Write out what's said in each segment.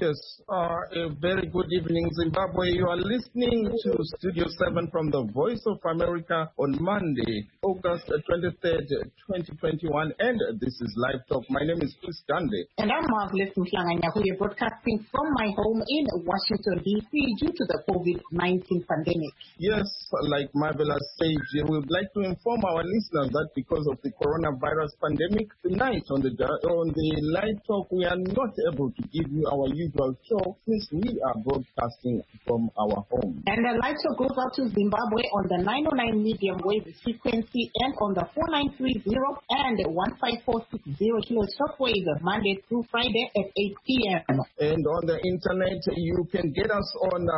Yes, a very good evening, Zimbabwe. You are listening to Studio 7 from the Voice of America on Monday, August 23rd, 2021, and this is Live Talk. My name is Chris Gande. And I'm Marvelous Mhlanganya, who are broadcasting from my home in Washington, D.C. due to the COVID-19 pandemic. Yes, like Marvelous said, we would like to inform our listeners that because of the coronavirus pandemic, tonight on the Live Talk, we are not able to give you our usual show since we are broadcasting from our home. And the Live Talk goes out to Zimbabwe on the 909 medium wave frequency and on the 4930 and 15460 kHz shortwave Monday through Friday at 8 p.m. And on the internet, you can get us on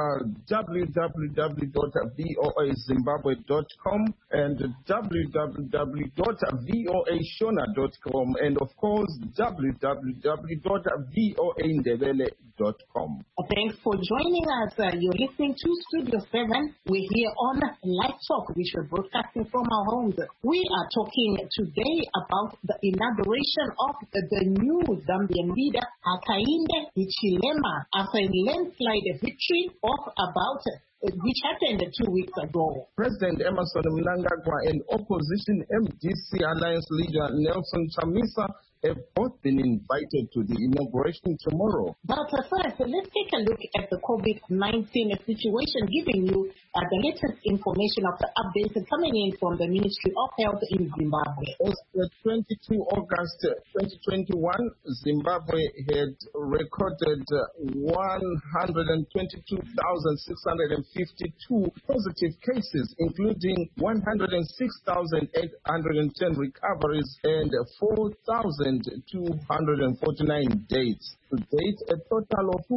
www.voazimbabwe.com and www.voashona.com and of course www.voaindebele.com. Thanks for joining us. You're listening to Studio 7. We're here on Live Talk, which we're broadcasting from our homes. We are talking today about the inauguration of the new Zambian leader, Hakainde Hichilema, after a landslide victory of which happened 2 weeks ago. President Emmerson Mnangagwa and opposition MDC Alliance leader Nelson Chamisa have both been invited to the inauguration tomorrow. But first, let's take a look at the COVID-19 situation, giving you the latest information of the updates coming in from the Ministry of Health in Zimbabwe. As the 22 August 2021, Zimbabwe had recorded 122,652 positive cases, including 106,810 recoveries and 4,249 deaths. To date, a total of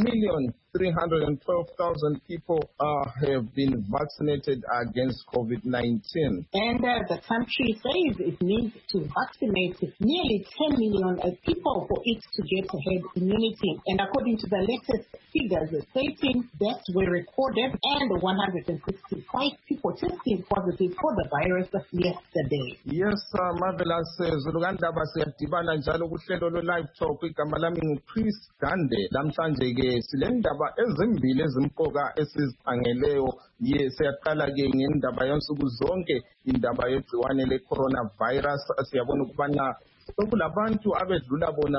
2,312,000 people have been vaccinated against COVID-19. And the country says it needs to vaccinate nearly 10 million people for it to get herd immunity. And according to the latest figures, 13 deaths were recorded and 165 people testing positive for the virus yesterday. Yes, Marvelous. Zuluganda basiyadibana njalo kuhlelo lo Live Talk igama lami Chris Gande. Namhlanje ke silendaba ezimbili ezimpoka esizikhangeleyo. Siyaqala ke ngendaba yonsuku zonke, indaba yegciwane le coronavirus. Siyabona ukubana okulabantu abedlula bona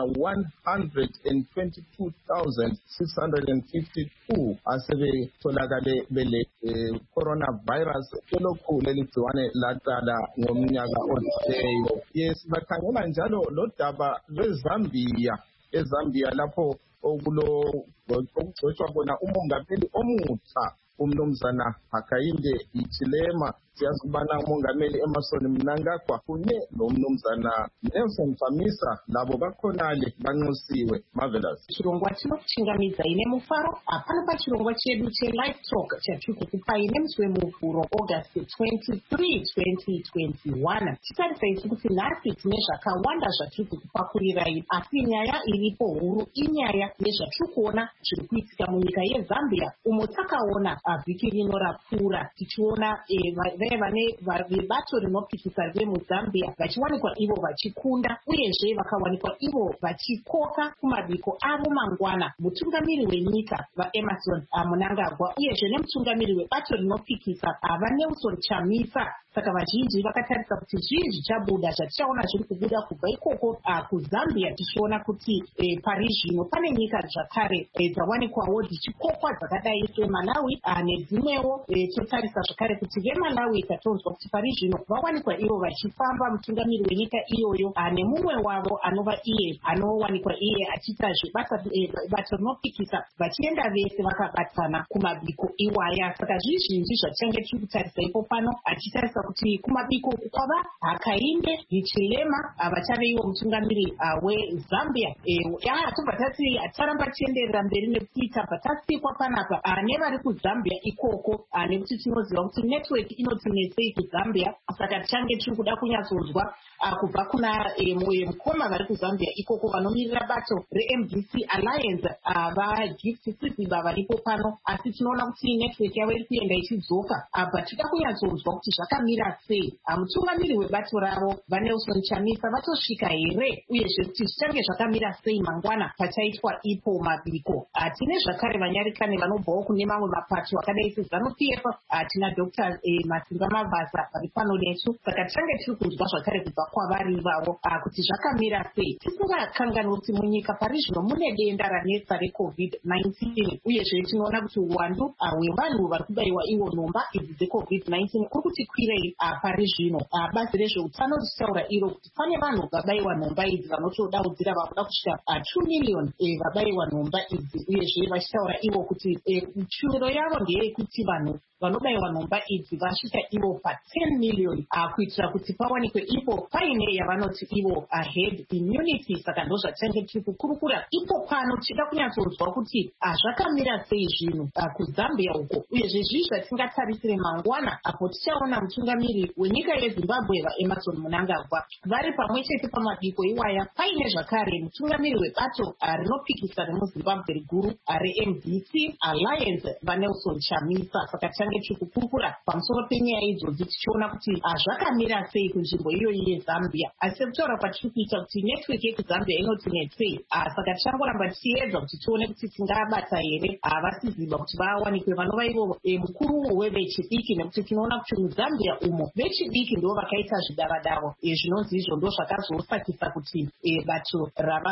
122,652 asebetholakale bele coronavirus. Lokhu leli gciwane laqala ngomnyaka odluleyo. Sibakhangela njalo lo daba lweZambia. eZambia lapho okugcotshwa khona umongameli omutsha umnumzana Hakainde Hichilema. Siyazi ukubana umongameli Emmerson Mnangagwa kunye nomnumzana Nelson Chamisa labo bakhonale banxusiwe. Marvelous. Chirongwa chinokuchingamiza ine mufaro apano pachirongwa chedu che-Live Talk chatikukupai nemusi wemuvhuro August 23, 2021. Titarisa isu kuti nhasi tine zvakawanda zvatiri kukupakurirai, asi nyaya iripo huru inyaya yezvatiri kuona zviri kuitika munyika yeZambia, umo takaona vhiki rino rapfuura tichiona vebato rinopikisa remuzambia vachiwanikwa ivo vachikunda, uyezve vakawanikwa ivo vachikoka kumabiko avo mangwana. Mutungamiri wenyika vaEmmerson Mnangagwa uyezve nemutungamiri webato rinopikisa vaNelson Chamisa. Saka vazhinji vakatarisa kuti zvii zvichabuda zvatichaona zviri kubuda kubva ikoko kuZambia. Tichiona kuti pari zvino pane nyika zvakare dzawanikwawo dzichikokwa dzakadai seMalawi nedzimwewo. Totarisa zvakare kuti veMalawi tatonzwa kuti pari zvino vawanikwa ivo vachifamba, mutungamiri wenyika iyoyo nemumwe wavo anova iye anowanikwa iye achiita bato rinopikisa, vachienda vese vakabatana kumabiko iwaya. Saka zvizhinji zvatichange tiri kutarisa ipo pano, achitarisa kuti kumabiko kwava Hakainde Hichilema vachave iwo mutungamiri weZambia. Tobva tati taramba tienderera mberi nekuti tabva tasikwa panapa nevari kuZambia ikoko, nekuti tinoziva kuti network inoti kutinetsei kuZambia. Saka tichange tiri kuda kunyatsonzwa kubva kuna mukoma vari kuZambia ikoko vanomirira bato reMDC Alliance vaGift Siziba varipo pano, asi tinoona kuti network yavo iri kuenda ichidzoka. Tinoda kunyatsonzwa kuti zvakamira sei. Mutungamiri webato ravo vaNelson Chamisa vatosvika here, uyezve kuti zvichange zvakamira sei mangwana pachaitwa ipo mabiko. Tine zvakare vanyarikane vanobvawo kune mamwe mapato akadai seZANU-PF. Tina Dr. Masimba Mavasa vari pano nesu, saka tichange tiri kunzwa zvakare kubva kwavari ivavo kuti zvakamira sei. Tisingakanganwi kuti munyika pari zvino mune denda ranetsa reCOVID-19, uyezve tinoona kuti uwandu hwevanhu vari kubayiwa iwo nhomba idzi dzeCOVID-19 kuri kuti kwirei pari zvino. Bazi rezveutano richitaura iro kuti pane vanhu vabayiwa nhomba idzi vanotodaudzira vakuda kusvika 2 million vabayiwa nhomba idzi, uyezve vachitaura ivo kuti shuviro yavo ndeyekuti vanhu vanobayiwa nhomba idzi vasvika ivo pa10 million kuitira kuti pawanikwe ipo paine yavanoti ivo herd immunity. Saka ndo zvatinenge tiri kukurukura ipo pano, tichida kunyatsonzwa kuti zvakamira sei zvinhu kuZambia uko, uyezve zvii zvatingatarisire mangwana apo tichaona mutungamiri wenyika yeZimbabwe vaEmmerson Mnangagwa vari pamwe chete pamabiko iwaya. Paine zvakare mutungamiri webato rinopikisa remuZimbabwe riguru reMDC Alliance vaNelson Chamisa. Saka tichange tiri kukurukura pamusoro penyaya idzodzi tichiona kuti zvakamira sei kunzvimbo iyoyi yeZambia. Asi sekutaura kwatiri kuita kuti network yekuZambia inotinetsei, saka tichangoramba tichiedza kuti tione kuti tingabata here vaSiziba kuti vawanikwe vanova ivo mukuru wevechidiki, nekuti tinoona kuti muZambia umo vechidiki ndo vakaita zvidavadavo zvinonzi izvo ndo zvakazosakisa kuti bato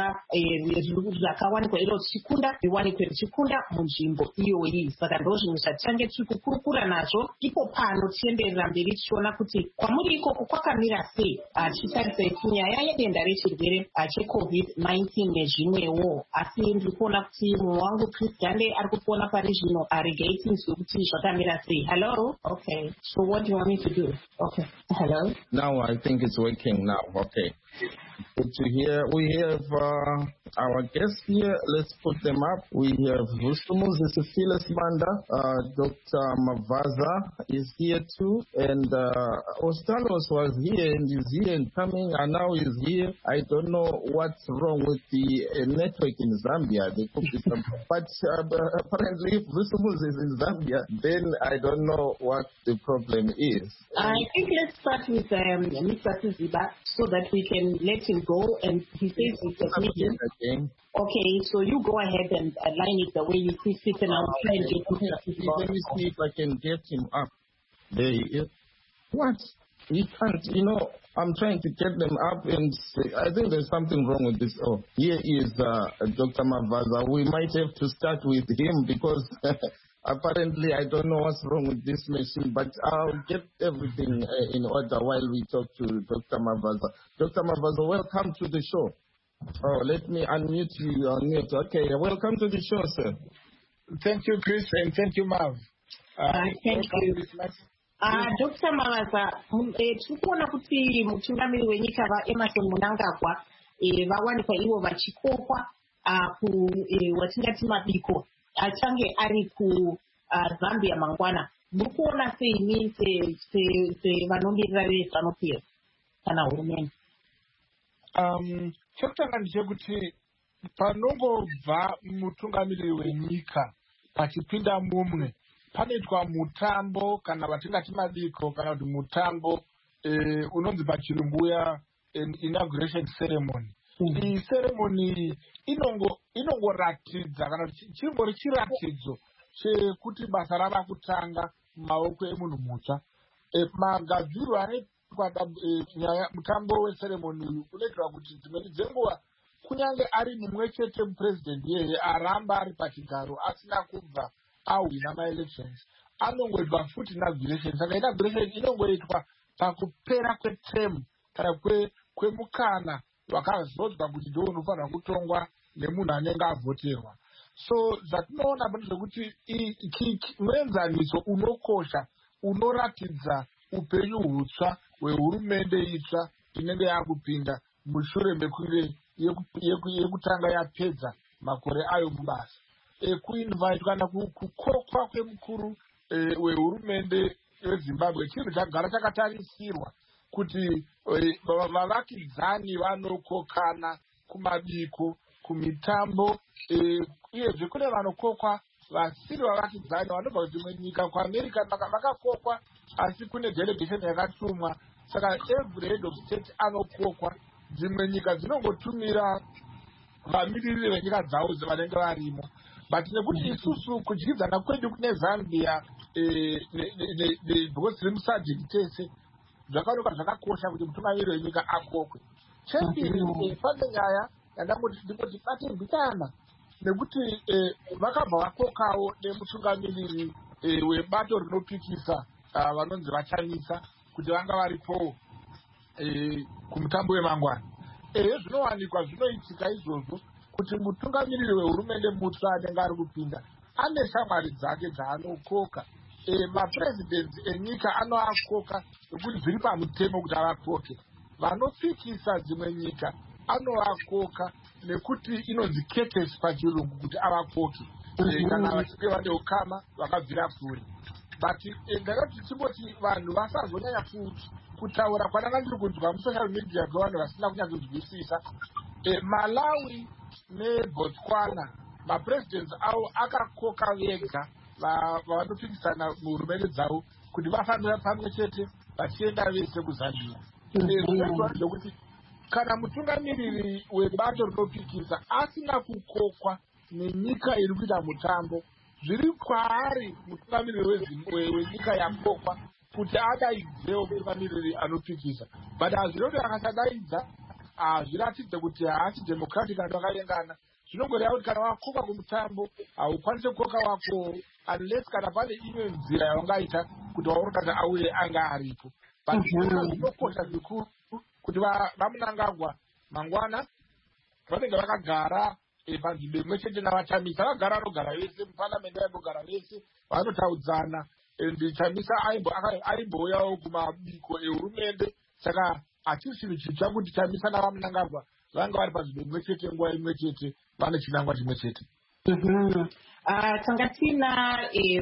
rakawanikwa iro richikunda riwanikwe richikunda munzvimbo iyoyi. Saka ndo zvinhu zvatichange tiri kukurukura nazvo ipo pano, tienderera mberi tichiona kuti kwamuri ikoko kwakamira sei, tichitarisai kunyaya yedenda rechirwere cheCOVID-19 nezvimwewo. Asi ndiri kuona kuti mumwe wangu Chris Gande ari kupona pari zvino, regai tinzwe kuti zvakamira sei. Hello? Okay. So what do you want me to do? Okay. Hello? Now I think it's working now. Okay. Good to hear. We have our guests here. Let's put them up. We have Vusumuzi Cecilia Manda. Dr. Mavaza is here too. And Ostalos was here and is here and coming, and now is here. I don't know what's wrong with the network in Zambia. They could be some, but apparently if Vusumuzi is in Zambia, then I don't know what the problem is. I think let's start with Mr. Siziba so that we can let him go, and he says it's a meeting. Okay, so you go ahead and align it the way you see fit, and I'll try and get Mr. Siziba. Let me see if I can get him up. There he is. What? He can't, you know, I'm trying to get them up, and I think there's something wrong with this. Oh, here is Dr. Mavaza. We might have to start with him because apparently I don't know what's wrong with this machine, but I'll get everything in order while we talk to Dr. Mavaza. Dr. Mavaza, welcome to the show. Oh, let me unmute you. Okay, welcome to the show, sir. Thank you, Chris, and thank you, Mav. Thank you. Dr. Mavaza, tiri kuona kuti mutungamiri wenyika vaEmmerson Mnangagwa vawanikwa ivo vachikokwa watingati mabiko achange ari kuZambia mangwana. Muri kuona seini sevanomiririra vezANU-PF kana hurumende? Chekutanga ndechekuti panongobva mutungamiri wenyika pachipinda mumwe panoitwa mutambo kana vatingati mabiko kana kuti mutambo unonzi pachirungu ya inauguration ceremony. Iyi ceremony inongoratidza kana chimbori chiratidzo chekuti basa rava kutanga mumaoko emunhu mutsva. Magadzirwo anoitwa mutambo weceremony uyu unoitirwa kuti dzimweni dzenguva kunyange ari mumwe chete mupresident yeye aramba ari pachigaro asina kubva ahwina maelections, anongoitwa futi inauguration. Saka inauguration inongoitwa pakupera kweterm kana kwemukana wakazodzwa kuti ndo unofanira kutongwa nemunhu anenge avhoterwa. So zvatinoona pano zvekuti muenzaniso unokosha unoratidza upenyu hutsva hwehurumende itsva inenge yakupinda mushure mekunge yekutanga yapedza makore ayo mubasa. Kuinvite kana kukokwa kwemukuru wehurumende wezimbabwe chinhu chagara chakatarisirwa kuti vavakidzani vanokokana kumabiko kumitambo uyezve kune vanokokwa vasiri vavakidzani vanobva kudzimwe nyika. Kuamerica vakakokwa asi kune delegation yakatumwa, saka every head of state anokokwa. Dzimwe nyika dzinongotumira vamiririri venyika dzavo vanenge varimo, but nekuti isusu kudyidzana kwedu kune Zambia because tiri musadhiki tese, zvakaonekwa zvakakosha kuti mutungamiriri wenyika akokwe. Chembiri pane nyaya ndingoti bate mbitana nekuti vakabva vakokawo nemutungamiriri webato rinopikisa vanonzi vachamisa kuti vanga varipo kumutambo wemangwana. Zvinowanikwa zvinoitika izvozvo kuti mutungamiriri wehurumende mutsva anenge ari kupinda ane shamwari dzake dzaanokoka. Mapurezidenzi enyika anoakoka nekuti zviri pamutemo kuti avakoke. Vanopikisa dzimwe nyika anovakoka nekuti inonzi ketesi pachirungu kuti avakoke kana vachinge vane ukama vakabvira kure. But ndakati tichingoti vanhu vasazonyanya kutaura kwananga ndiri kunzwa musocial media kwevanhu vasina kunyatsonzwisisa. Malawi neBotswana mapresidents avo akakoka vega vanopikisana muhurumende dzavo kuti vafambira pamwe chete vachienda vese kuZambia. Zvekuti kana mutungamiriri webato rinopikisa asina kukokwa nenyika iri kuita mutambo, zviri kwaari mutungamiriri wenyika yakokwa kuti adaidzewo mutungamiriri anopikisa. But hazvinoti akasadaidza hazviratidze kuti haasi democratic antu akayengana. Zvinongoreva kuti kana wakokwa kumutambo haukwanise kukoka wako unless kana pane imwe nzira yaungaita kuti waurikata auye anga aripo. But zvinokosha zvikuru kuti vamunangagwa mangwana vanenge vakagara panzvimbo imwe chete navachamisa. Vagara vanogara vese, muparamendi vanogara vese, vanotaudzana. Chamisa aimbouyawo kumabiko ehurumende. Saka hatisi chinhu chitsva kuti Chamisa navamunangagwa vanga vari panzvimbo imwe chete nguva imwe chete, vane chinangwa chimwe chete. Tanga tina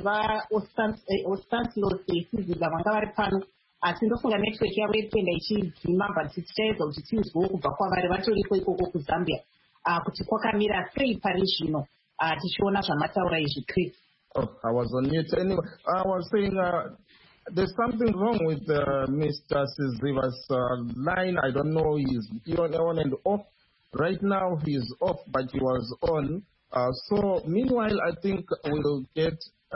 vaOstanislaus Siziba vanga vari pano, asi ndofunga network yavo yetenda ichidzima, but tichaedza kuti tinzwewo kubva kwavari vatoripo ikoko kuZambia kuti kwakamira sei pari zvino, tichiona zvamataura izvi. Chris. I was on mute. Anyway, I was saying there's something wrong with Mr. Siziba's line. I don't know, he's on and off. Right now he's off, but he was on. So meanwhile, I think we'll get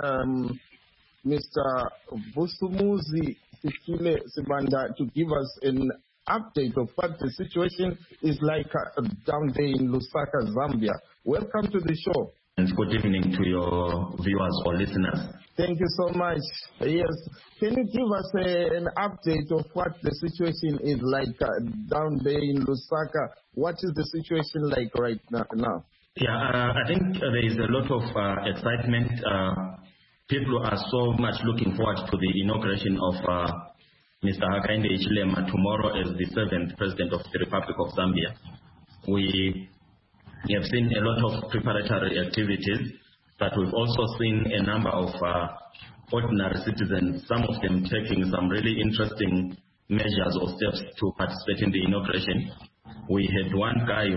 Mr. Busumuzi Sikile Sibanda to give us an update of what the situation is like down there in Lusaka, Zambia. Welcome to the show. And good evening to your viewers or listeners. Thank you so much. Yes, can you give us an update of what the situation is like down there in Lusaka? What is the situation like right now? Yeah, I think there is a lot of excitement. People are so much looking forward to the inauguration of Mr. Hakainde Hichilema tomorrow as the 7th President of the Republic of Zambia. We have seen a lot of preparatory activities, but we've also seen a number of ordinary citizens, some of them taking some really interesting measures or steps to participate in the inauguration. We had one guy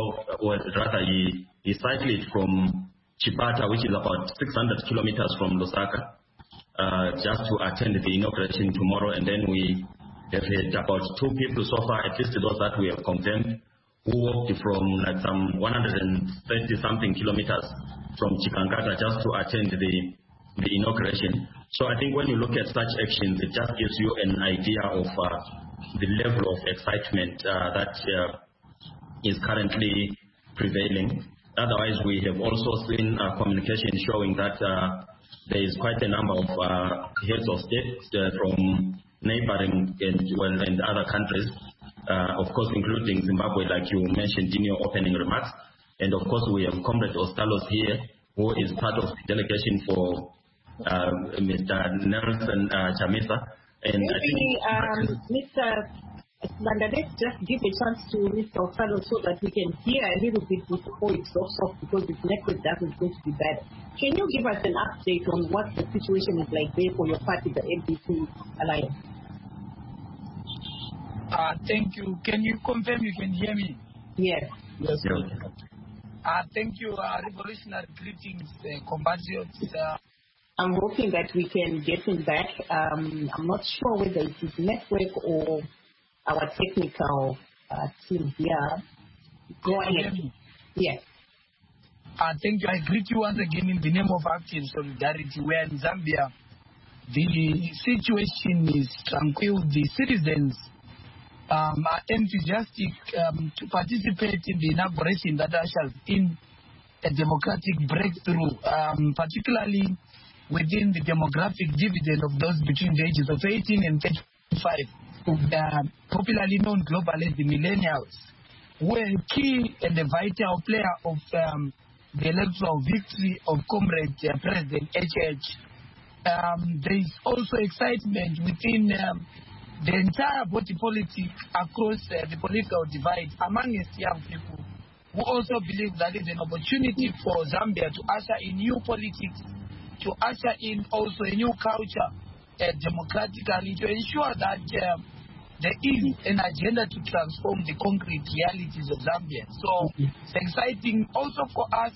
he cycled from Chipata, which is about 600 kilometers from Lusaka, just to attend the inauguration tomorrow. And then we have had about 2 people so far, at least those that we have confirmed, who walked from like some 130-something kilometers from Chikankata just to attend the inauguration. So I think when you look at such actions, it just gives you an idea of the level of excitement that is currently prevailing. Otherwise, we have also seen communication showing that there is quite a number of heads of state from neighboring and other countries, of course, including Zimbabwe, like you mentioned in your opening remarks. And of course, we have Comrade Ostalos here, who is part of the delegation for Mr. Nelson Chamisa. And I think, Sibanda, let's just give a chance to Mr. Okalo so that we can hear a little bit before it drops off, because this network doesn't seem to be bad. Can you give us an update on what the situation is like there for your party, the MDC Alliance? Thank you. Can you confirm you can hear me? Yes. Yes, sir. Thank you. Revolutionary greetings, compatriots. I'm hoping that we can get him back. I'm not sure whether it is network or our technical team here. Go ahead. Yes. Thank you. I greet you once again in the name of Active Solidarity, where in Zambia the situation is tranquil. The citizens are enthusiastic to participate in the inauguration that ushers in a democratic breakthrough, particularly within the demographic dividend of those between the ages of 18 and 35, popularly known globally as the millennials, who are a key and a vital player of the electoral victory of Comrade President HH. There is also excitement within the entire body politic across the political divide amongst young people, who also believe that is an opportunity for Zambia to usher in new politics, to usher in also a new culture democratically, to ensure that there is an agenda to transform the concrete realities of Zambia. So it's exciting also for us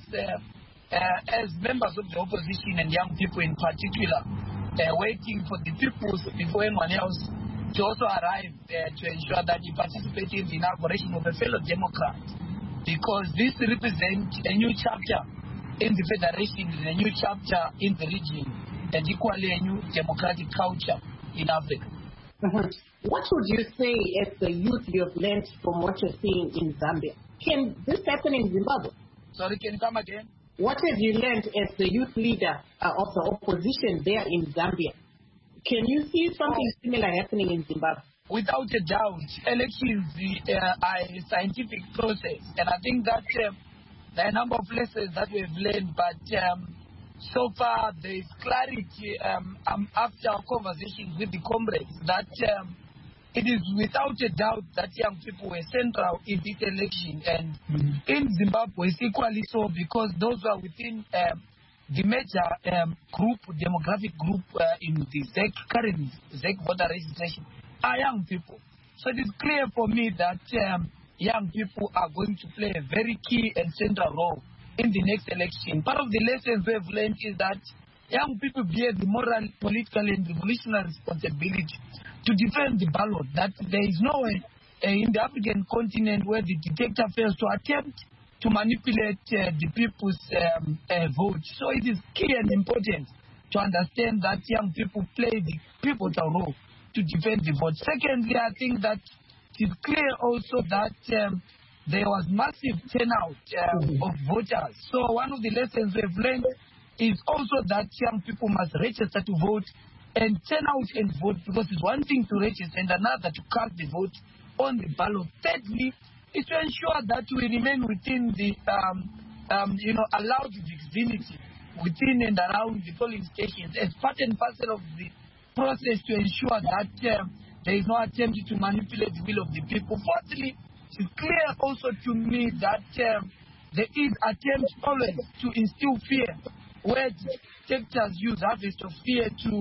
as members of the opposition and young people in particular, waiting for the people before anyone else to also arrive to ensure that you participate in the inauguration of a fellow Democrat, because this represents a new chapter in the federation, a new chapter in the region, and equally a new democratic culture in Africa. What would you say as the youth you have learned from what you're seeing in Zambia? Can this happen in Zimbabwe? Sorry, can you come again? What have you learned as the youth leader of the opposition there in Zambia? Can you see something similar happening in Zimbabwe? Without a doubt, elections are a scientific process, and I think that there are a number of lessons that we've learned, but so far there is clarity after our conversations with the comrades that it is without a doubt that young people were central in this election, and in Zimbabwe it's equally so, because those who are within the major demographic group in the current ZEC voter registration are young people. So it is clear for me that young people are going to play a very key and central role in the next election. Part of the lessons we have learned is that young people bear the moral, political, and revolutionary responsibility to defend the ballot, that there is no way in the African continent where the dictator fails to attempt to manipulate the people's vote. So it is key and important to understand that young people play the pivotal role to defend the vote. Secondly, I think that it is clear also that there was massive turnout of voters. So one of the lessons we've learned is also that young people must register to vote and turn out and vote, because it's one thing to register and another to cast the vote on the ballot. Thirdly, is to ensure that we remain within the allowed vicinity within and around the polling stations as part and parcel of the process to ensure that there is no attempt to manipulate the will of the people. Fourthly, it's clear also to me that there is attempt always to instill fear, where dictators use harvest of fear to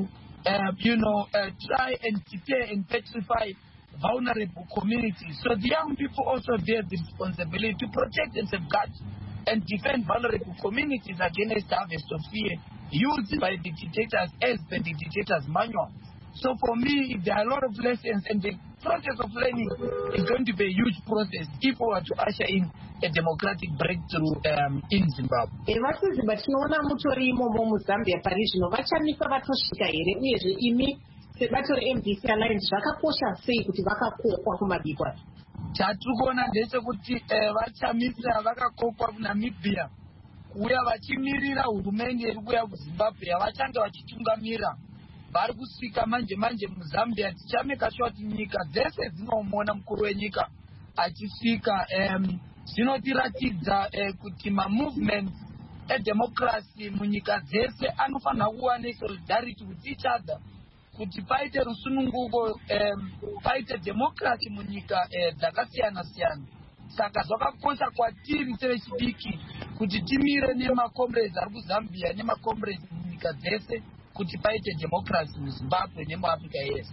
try and deter and petrify vulnerable communities. So the young people also bear the responsibility to protect and safeguard and defend vulnerable communities against harvest of fear used by the dictators as per the dictators' manual. So for me, there are a lot of lessons, and the process of learning is going to be a huge process if we are to usher in a democratic breakthrough in Zimbabwe. Vasiziba tinoona mutori imomo muZambia pari zvino vachamisa vatosvika here, uyezve imi sebato reMDC Alliance zvakakosha sei kuti vakakokwa kumabikwa? Chatiri kuona ndechekuti vachamisa vakakokwa kuNamibia kuuya vachimirira hurumende iri kuuya kuZimbabwe yavachange vachitungamira. Vari kusvika manje muZambia tichameka sure kuti nyika dzese dzinomona mukuru wenyika achisvika. Zvinotiratidza kuti mamovement edemocracy munyika dzese anofanira kuva nesolidarity with each other, kuti paite rusununguko paite democracy munyika dzakasiyana-siyana. Saka zvakakosha kwatiri sevechidiki kuti timire nemacomrades ari kuZambia nemacomrades munyika dzese kuti paite democracy muZimbabwe nemuAfrica yese.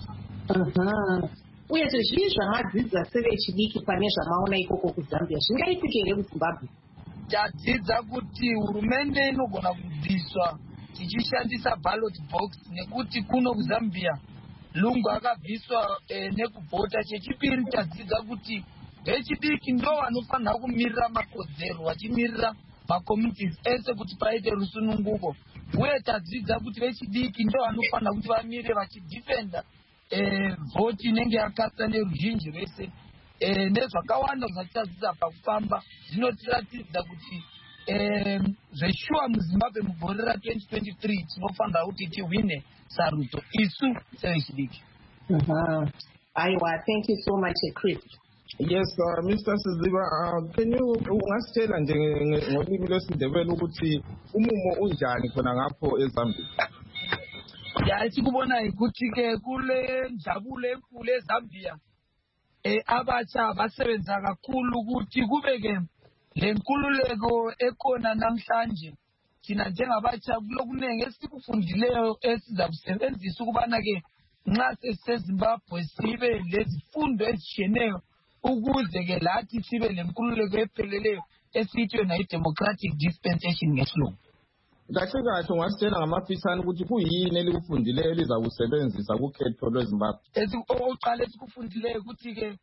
Uye zvii zvamadzidza sevechidiki pane zvamaona ikoko kuZambia zvingaitike here kuZimbabwe? Tadzidza kuti hurumende inogona kubviswa tichishandisa ballot box nekuti kuno kuZambia Lungu akabviswa nekuvhota. Chechipiri tadzidza kuti vechidiki ndo vanofanira kumirira makodzero vachimirira macommunities ese kuti paite rusununguko. Uye tadzidza kuti vechidiki ndo vanofanira kuti vamire vachidifenda vhoti inenge yakasa neruzhinji rwese. Nezvakawanda zvatadzidza pakufamba zvinotiratidza kuti zveshuwa muZimbabwe mugore ra2023 tinofanira kuti tiwine sarudzo isu sevechidiki. Aiwa, thank you so much, Chris. Yes, Mr. Siziba, can you ungasitshela nje ngolimi lwesiNdebele ukuthi umumo unjani khona ngapho eZambia? Ya sikubona ukuthi ke kule njabulo enkulu eZambia abatsha basebenza kakhulu ukuthi kubeke lenkululeko ekhona namhlanje. Thina njengabatsha kulokuningi esikufundileyo esiza kusebenzisa ukubana ke nxa sesizimbabwe sibe lezifundo ezishiyeneyo ukuze ke lathi sibe lenkululeko epheleleyo esithi yona i-democratic dispensation ngesilungu. Kahle kahle ungasitshela ngamafitshane ukuthi kuyini elikufundileyo elizakusebenzisa kukhetho lweZimbabwe? Oqala esikufundileyo ukuthi ke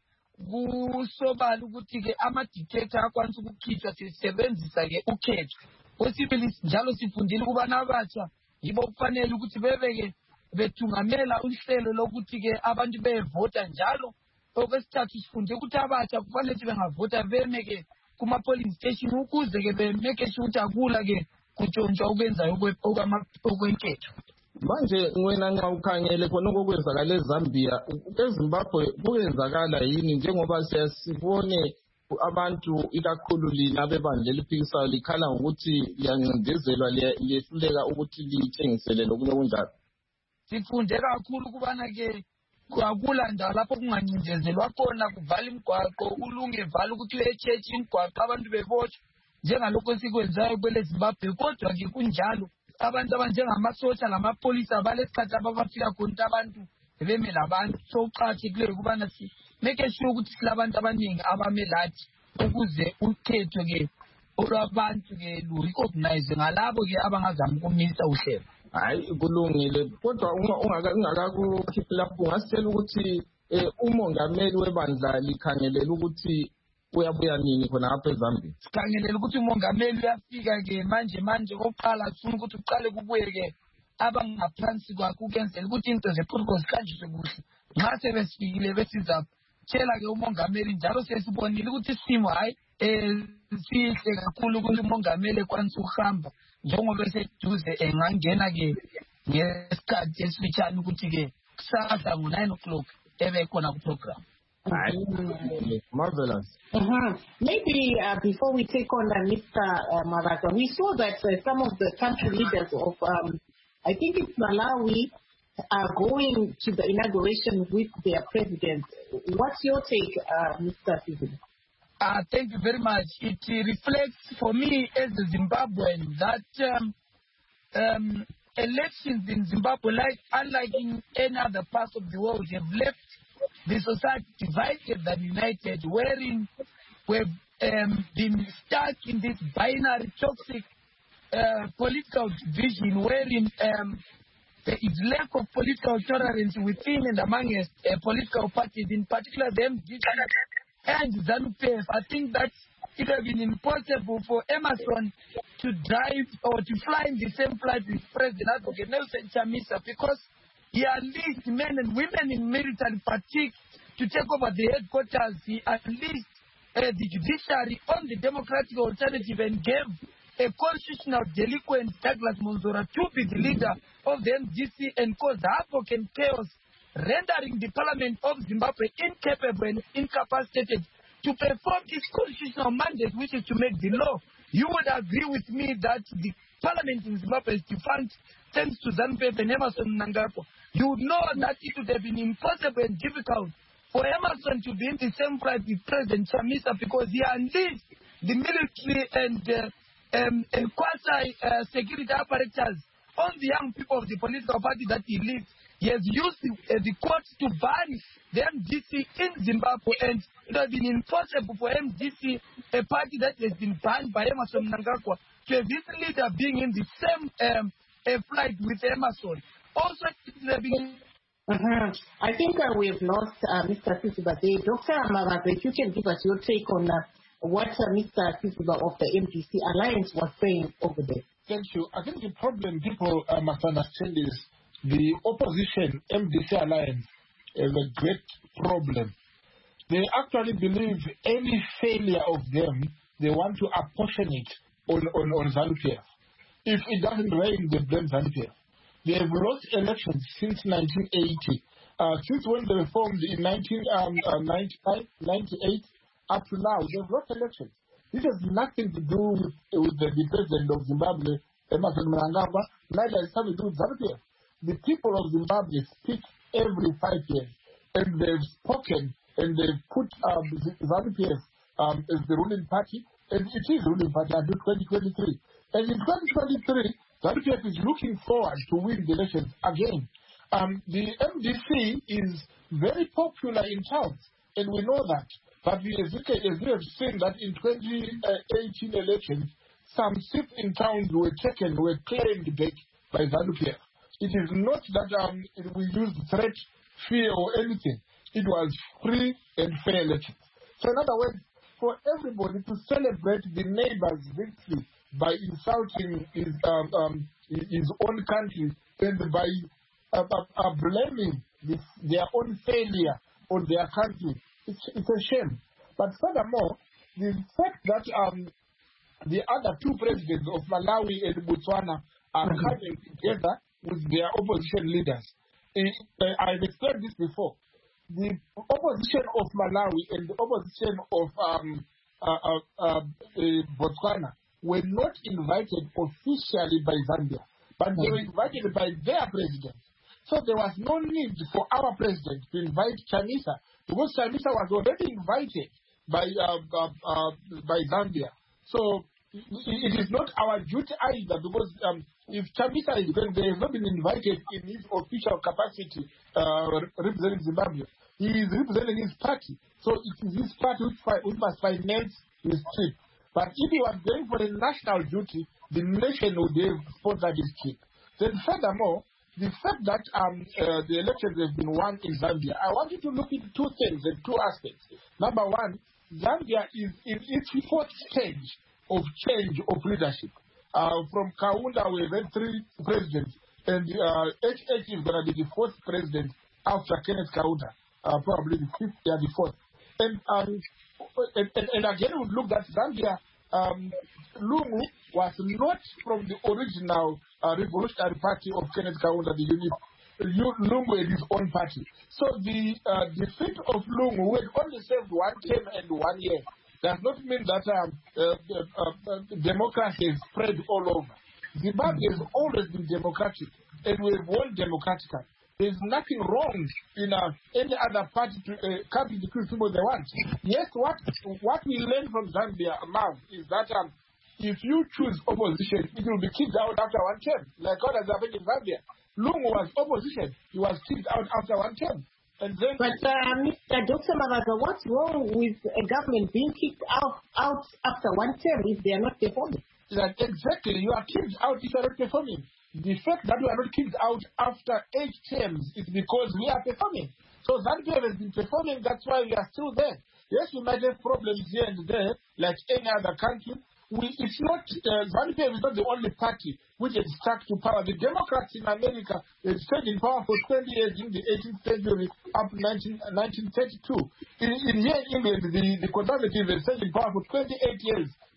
kusobala ukuthi ke ama-dictator akwanisa ukukhitshwa sisebenzisa ke ukhetho. Kwesibili njalo sifundile ukubana abatsha yibo kufanele ukuthi bebeke bethungamela uhlelo lokuthi ke abantu bevota njalo. Okwesithathu sifundile ukuthi abatsha kufanele ukuthi bengavota bemeke kuma-polling station ukuze ke bemeke sure ukuthi akula ke kutshontshwa okwenzayo okwenketho. Manje wena nxa ukhangele khona okwenzakala eZambia, eZimbabwe kuyenzakala yini njengoba siyasibone abantu ikakhulu lina bebandla eliphikisayo likhala ngokuthi liyancindezelwa liyehluleka ukuthi lithengisele lokunye kunjalo? Sifunde kakhulu ukubana ke akula ndawo lapho kungancindezelwa khona, kuvala imigwaqo, ulunge vala ukuthi uye-church imigwaqo abantu bebotshwa njengalokho sikwenzayo kwele Zimbabwe. Kodwa ke kunjalo abantu abanjengamasosha lamapolisa balesikhathi abafika khona abantu beme labantu. So uqakathekileyo ukubana make sure ukuthi silabantu abaningi abame lathi ukuze ukhetho ke olwabantu ke lurecognize ngalabo ke abangazama ukumisa uhlelo. Hayi kulungile, kodwa ungakakukhiphi lapho ungasitshela ukuthi umongameli webandla likhangelela ukuthi uyabuya nini khona apha eZambia? Sikhangelela ukuthi umongameli uyafika ke manje kokuqala sifuna ukuthi uqale kubuye ke abangaphansi kwakhe ukenzela ukuthi into ze-protocol zihanjiswe kuhle. Nxa sebesifikile besizatshela ke umongameli njalo sesibonile ukuthi isimo hayi sihle kakhulu ukuthi umongameli ekwanisa ukuhamba njengoba eseduze engangena ke ngesikhathi esifitshane ukuthi ke kusasa ngo-9 o'clock ebe khona kuprogram. Marvelous. Maybe before we take on Mr. Marata, we saw that some of the country leaders of, I think it's Malawi, are going to the inauguration with their president. What's your take, Mr. Siziba? Thank you very much. It reflects for me as a Zimbabwean that elections in Zimbabwe, unlike in any other parts of the world, have left the society divided than united, wherein we've been stuck in this binary, toxic political division, wherein there is lack of political tolerance within and among political parties, in particular the MDC and ZANU-PF. I think that it would have been impossible for Emerson to drive or to fly in the same flight with President Advocate Nelson Chamisa, because he unleashed men and women in military fatigue to take over the headquarters. He unleashed the judiciary on the democratic alternative and gave a constitutional delinquent, Douglas Monzora, to be the leader of the MDC and cause havoc and chaos, rendering the parliament of Zimbabwe incapable and incapacitated to perform its constitutional mandate, which is to make the law. You would agree with me that the parliament in Zimbabwe is defunct thanks to ZANU-PF and Emmerson Mnangagwa. You would know that it would have been impossible and difficult for Emmerson to be in the same flight with President Chamisa because he unleashed the military and quasi-security apparatus on the young people of the political party that he leads. He has used the courts to ban the MDC in Zimbabwe, and it has been impossible for MDC, a party that has been banned by Emmerson Mnangagwa, to have his leader being in the same flight with Emmerson. Also, I think we've lost Mr. Sisiba. Dr. Mavaza, if you can give us your take on what Mr. Sisiba of the MDC Alliance was saying over there. Thank you. I think the problem people must understand is the opposition MDC Alliance is a great problem. They actually believe any failure of them, they want to apportion it on ZANU-PF. If it doesn't rain, they blame ZANU-PF. They have lost elections since 1980. Since when they formed in 1995, 98, up to now, they've lost elections. This has nothing to do with the president of Zimbabwe, Emmerson Mnangagwa, neither has something to do with ZANU-PF. The people of Zimbabwe speak every 5 years, and they've spoken, and they've put ZANU-PF as the ruling party, and it is ruling party until 2023. And in 2023, ZANU-PF is looking forward to win the elections again. The MDC is very popular in towns, and we know that. But as we have seen that in 2018 elections, some seats in towns were claimed back by ZANU-PF. It is not that we used threat, fear, or anything. It was free and fair elections. So in other words, for everybody to celebrate the neighbor's victory by insulting his own country and by blaming their own failure on their country, it's a shame. But furthermore, the fact that the other two presidents of Malawi and Botswana are coming together with their opposition leaders. I've explained this before. The opposition of Malawi and the opposition of Botswana were not invited officially by Zambia, but they were invited by their president. So there was no need for our president to invite Chamisa, because Chamisa was already invited by Zambia. So it is not our duty either, because if Chamisa is going, they have not been invited in his official capacity representing Zimbabwe. He is representing his party. So it is his party which must finance his trip. But if he was going for a national duty, the nation would have sponsored his trip. Then furthermore, the fact that the elections have been won in Zambia, I want you to look at two things and two aspects. Number one, Zambia is in its fourth stage of change of leadership. From Kaunda, we've had 3 presidents, and HH is going to be the 4th president after Kenneth Kaunda, probably the 5th or the 4th. And again, we look at Zambia. Lungu was not from the original revolutionary party of Kenneth Kaunda, the UNIP. Lungu had his own party. So the defeat of Lungu, who had only served 1 term and 1 year, does not mean that democracy is spread all over. Zimbabwe has always been democratic, and we have won democratically. There is nothing wrong in any other party to come to the people they want. Yes, what we learn from Zambia now is that if you choose opposition, it will be kicked out after 1 term, like what has happened in Zambia. Lungu was opposition; he was kicked out after 1 term. And then, but Mr. Dr. Mavaza, what's wrong with a government being kicked out after 1 term if they are not performing? Exactly, you are kicked out if you are not performing. The fact that we are not kicked out after 8 terms is because we are performing. So Zambia has been performing, that's why we are still there. Yes, we might have problems here and there, like any other country. It's not, Zambia is not the only party which has stuck to power. The Democrats in America have stayed in power for 20 years in the 18th century up to 1932. Here in England, the Conservatives have stayed in power for 28 years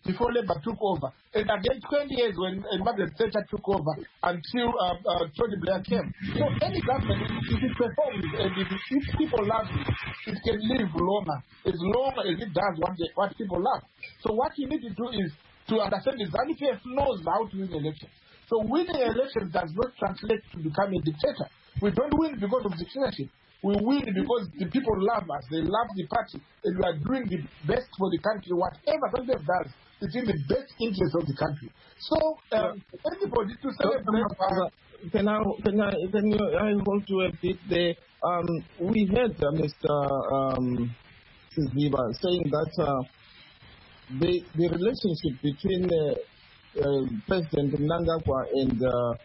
before Labour took over, and again 20 years when Margaret Thatcher took over until Tony Blair came. So any government, if it performs and if people love it, it can live longer as long as it does what people love. So what you need to do is to understand the ZANU-PF knows how to win elections. So winning elections does not translate to becoming a dictator. We don't win because of dictatorship. We win because the people love us. They love the party, and we are doing the best for the country. Whatever ZANU-PF does, it's in the best interest of the country. So everybody to celebrate. Can I hold you a bit there? We heard Mr. Siziba saying that the relationship between President Mnangagwa and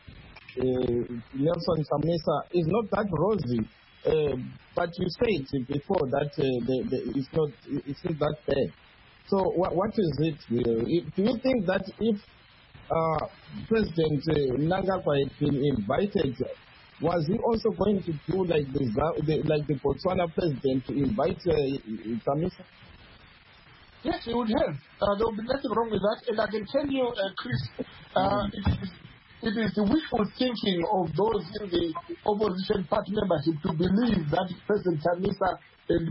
Nelson Chamisa is not that rosy. But you said before that it's not that bad. So what is it? Do you think that if President Mnangagwa had been invited, was he also going to do like the Botswana president to invite Chamisa? Yes, he would have. There would be nothing wrong with that. And I can tell you, Chris, it is the wishful thinking of those in the opposition party membership to believe that President Chamisa and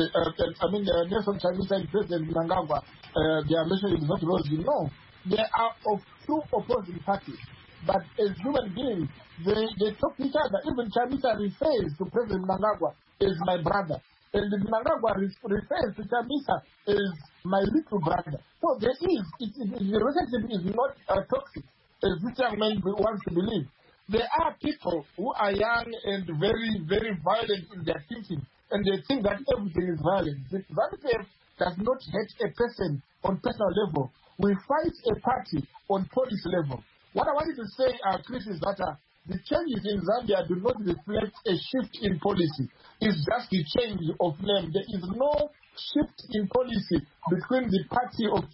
Nelson Chamisa and President Mnangagwa, their relationship is not rosy. No, they are of two opposing parties. But as human beings, they talk to each other. Even Chamisa refers to President Mnangagwa as my brother. And Mnangagwa refers to Chamisa as my little brother. So the relationship is not toxic, as this young man wants to believe. There are people who are young and very, very violent in their thinking, and they think that everything is violent. The ZANU-PF does not hate a person on personal level. We fight a party on policy level. What I wanted to say, Chris, is that the changes in Zambia do not reflect a shift in policy. It's just the change of name. There is no shift in policy between the party of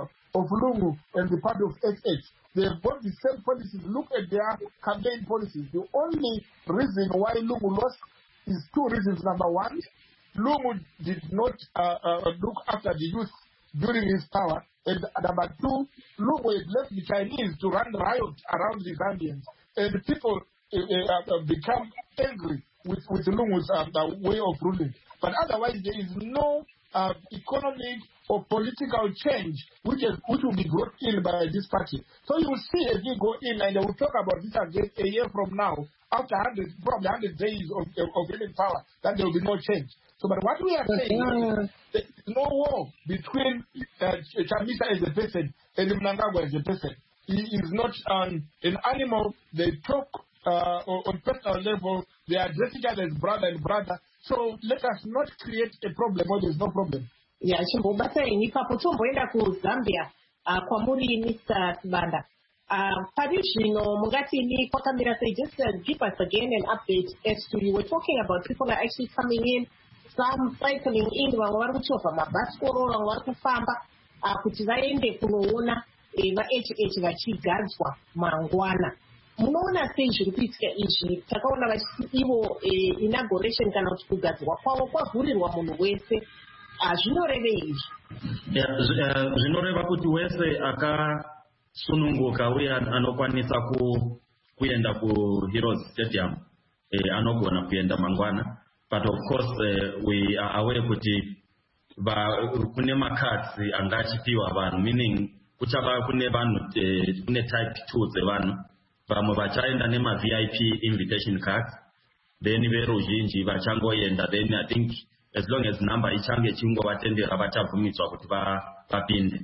Lungu and the party of SH. They have got the same policies. Look at their campaign policies. The only reason why Lungu lost is two reasons. Number one, Lungu did not look after the youth during his power. And number two, Lungu had left the Chinese to run riot around the Zambians. And people become angry with Lungu's way of ruling. But otherwise, there is no economic or political change which will be brought in by this party. So you will see as we go in, and we'll talk about this again a year from now, after probably 100 days of getting power, that there will be no change. So, but what we are saying is there is no war between Chamisa as a person and Mnangagwa as a person. He is not an animal. They talk on personal level. They address each other as brother and brother. So let us not create a problem where there is no problem. Yeah, chimbobata ipapo tomboenda ku Zambia kwa muri Mr. Sibanda. Parishino Mugatini Kokamira say just give us again an update as to you were talking about people are actually coming in, some cycling in Waruchofa, Mabaskoro, and Wakufamba, Kutizaende Kunoona, Eva HH Vachigazwa, Mangwana. Munaona stage kupitika ichi takaona ivo inauguration kana kugadzwa kwawo kwavhurirwa munhu wese zvinoreva izvi zvinoreva kuti wese akasununguka uye anokwanisa kuenda kuHeroes Stadium anogona kuenda mangwana. But of course we are aware kuti kune macards angachipiwa vanhu, meaning kuchava kune vanhu kune type 2 dzevanhu, vamwe vachaenda nema-VIP invitation cards, then veruzhinji vachangoenda, then I think as long as number ichange chingovatendera vachabvumidzwa kuti vapinde.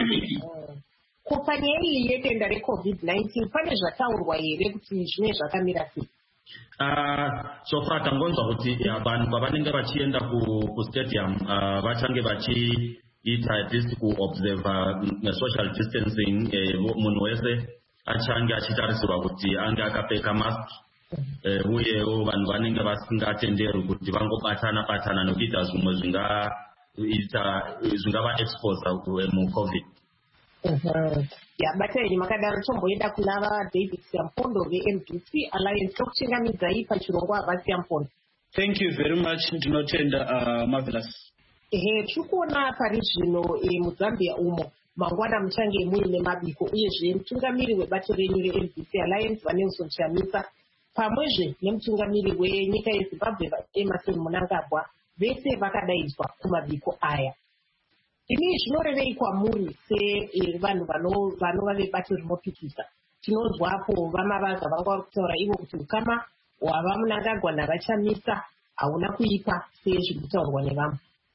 kupanyei yedenda reCovid-19 pane zvataurwa here kuti zvimwe zvakamira sei? So far tangonzwa kuti vanhu pavanenge vachienda kustadium vachange vachiita at least kuobserva social distancing, munhu wese achange achitarisirwa kuti ange akapfeka mask, uyewo vanhu vanenge vasingatenderwi kuti vangobatana nokuita zvimwe zvingava expose muCovid. Yabatei makadaro tomboenda kunava David Siampondo veMDC Alliance tokuchingamidzai pachirongwa vaSiampondo. Thank you very much. Ndinotenda marvelous. Tikuona pari zvino muZambia umo Mangwana Muchange muine mabiko uyezve mutungamiri webato renyu reLDC Alliance vaNelson Chamisa pamwezve nemutungamiri wenyika yeZimbabwe Emerson Mnangagwa vese vakadaidzwa kumabiko aya. Ini zvinorevei kwamuri sevanhu vanova vebato rinopikisa? Tinonzwapo vamavaza vanga vari kutaura ivo kuti ukama hwava Mnangagwa navaChamisa hauna kuipa sezviri kutaurwa nevamwe.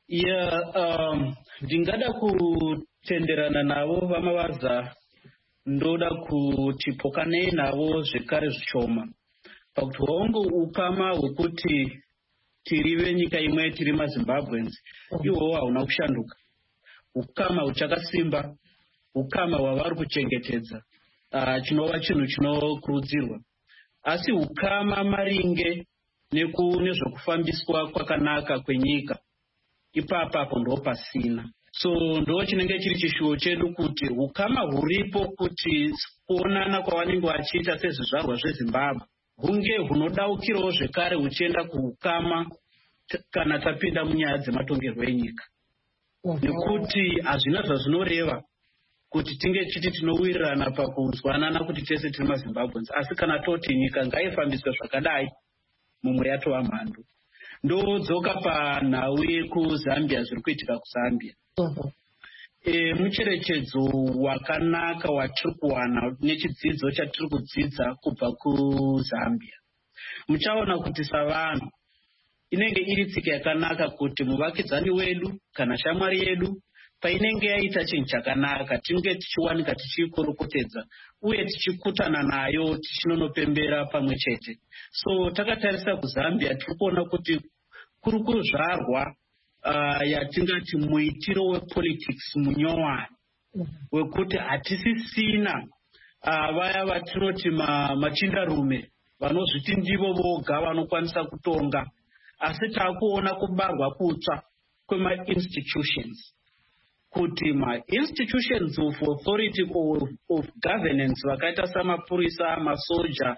Ndingada kutenderana navo vamavaza, ndoda kuti pokanei navo zvekare zvishoma pakuti hongu ukama hwekuti tiri venyika imwe tiri maZimbabweans ihwo hauna kushanduka. Ukama huchakasimba, ukama hwavari kuchengetedza chinova chinhu chinokurudzirwa, asi ukama maringe nezvokufambiswa kwakanaka kwenyika ipapo ndo pasina. So ndo chinenge chiri chishuwo chedu kuti ukama huripo kuti kuonana kwavanenge vachiita sezvizvarwa zveZimbabwe hunge hunodaukirawo zvekare huchienda kuukama kana tapinda munyaya dzematongerwo enyika. Nekuti hazvina zvazvinoreva kuti tinge chiti tinowirirana pakuzwanana kuti tese tiri maZimbabweans, asi kana toti nyika ngaifambiswe zvakadai mumwe yatova mhando. Ndodzoka panhau yekuZambia, zviri kuitika kuZambia. Mucherechedzo wakanaka watiri kuwana nechidzidzo chatiri kudzidza kubva kuZambia. Muchaona kuti savanhu inenge iri tsika yakanaka kuti muvakidzani wedu kana shamwari yedu painenge yaita chinhu chakanaka tinge tichiwanika tichikurukutedza uye tichikutana nayo tichinonopembera pamwe chete. So takatarisa kuZambia tiri kuona kuti kuri kuzvarwa yatingati muitiro wepolitics munyowani wekuti hatisisina vaya vatinoti machindarume vanozviti ndivo voga vanokwanisa kutonga, asi takuona kubarwa kutsva kwema-institutions, kuti ma-institutions of authority of governance vakaita samapurisa, masoja,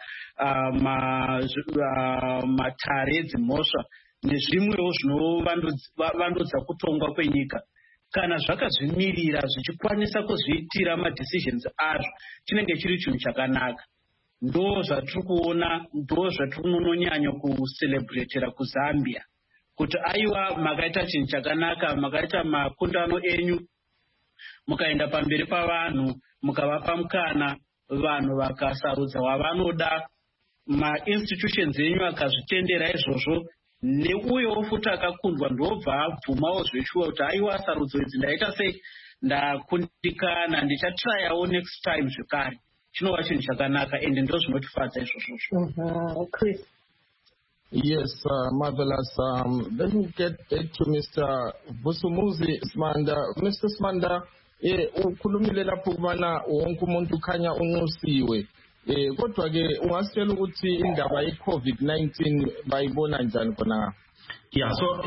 matare dzimhosva nezvimwewo zvinovandudza kutongwa kwenyika, kana zvakazvimirira zvichikwanisa kuzviitira madecisions azvo, chinenge chiri chinhu chakanaka. Ndo zvatiri kuona, ndo zvatiri kunonyanya kucelebratera kuZambia, kuti aiwa makaita chinhu chakanaka, makaita makundano enyu, mukaenda pamberi pavanhu, mukavapa mukana, vanhu vakasarudza wavanoda, ma-institutions enyu akazvitendera izvozvo, neuyo futi akakundwa ndobva abvumawo zveshuwa kuti aiwa sarudzo idzi ndaita sei, ndakundikana, ndichatrayawo next time zvekare. Chinova chinhu chakanaka ende ndo zvinotifadza izvozvo. Chris. Yes, marvelous. Let me get to Mr. Vusumuzi Smanda. Mr. Smanda, ukhulumile lapho kubana wonke umuntu ukhanya unxusiwe. Kodwa ke ungasitshela ukuthi indaba ye-COVID-19 bayibona njani khona? Yeah, so